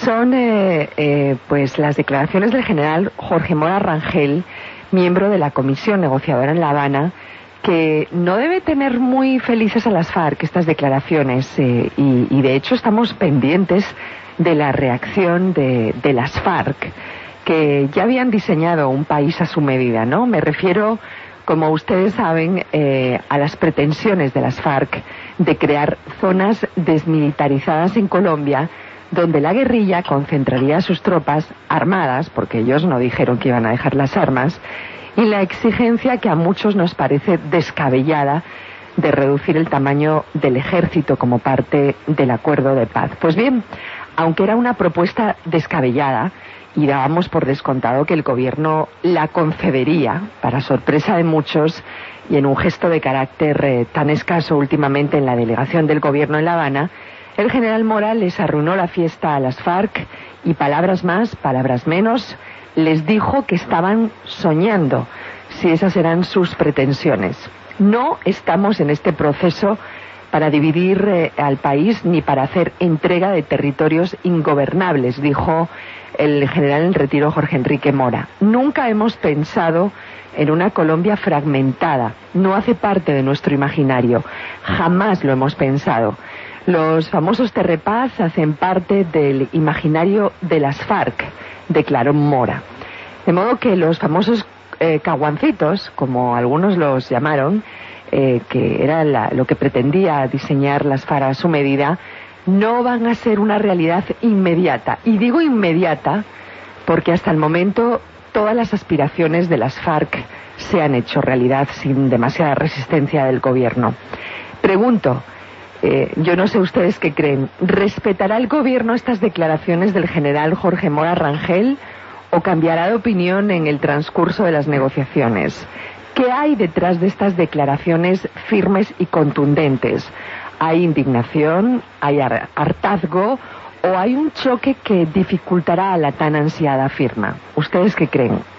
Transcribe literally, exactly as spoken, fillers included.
son eh, eh, pues las declaraciones del general Jorge Mora Rangel, miembro de la comisión negociadora en La Habana, que no debe tener muy felices a las FARC estas declaraciones, eh, y, y de hecho estamos pendientes de la reacción de, de las FARC, que ya habían diseñado un país a su medida, ¿no? Me refiero, como ustedes saben, eh, a las pretensiones de las FARC de crear zonas desmilitarizadas en Colombia, donde la guerrilla concentraría sus tropas armadas, porque ellos no dijeron que iban a dejar las armas, y la exigencia que a muchos nos parece descabellada de reducir el tamaño del ejército como parte del acuerdo de paz. Pues bien, aunque era una propuesta descabellada, y dábamos por descontado que el gobierno la concedería, para sorpresa de muchos, y en un gesto de carácter eh, tan escaso últimamente en la delegación del gobierno en La Habana, el general Mora les arruinó la fiesta a las FARC y, palabras más, palabras menos, les dijo que estaban soñando, si esas eran sus pretensiones. No estamos en este proceso para dividir eh, al país ni para hacer entrega de territorios ingobernables, dijo el general en retiro Jorge Enrique Mora. Nunca hemos pensado en una Colombia fragmentada, no hace parte de nuestro imaginario, jamás lo hemos pensado. Los famosos Terrepaz hacen parte del imaginario de las FARC, declaró Mora. De modo que los famosos eh, caguancitos, como algunos los llamaron, eh, que era la, lo que pretendía diseñar las FARC a su medida, no van a ser una realidad inmediata. Y digo inmediata porque hasta el momento todas las aspiraciones de las FARC se han hecho realidad sin demasiada resistencia del gobierno. Pregunto, eh, yo no sé ustedes qué creen, ¿respetará el gobierno estas declaraciones del general Jorge Mora Rangel o cambiará de opinión en el transcurso de las negociaciones? ¿Qué hay detrás de estas declaraciones firmes y contundentes? ¿Hay indignación, hay hartazgo o hay un choque que dificultará la tan ansiada firma? ¿Ustedes qué creen?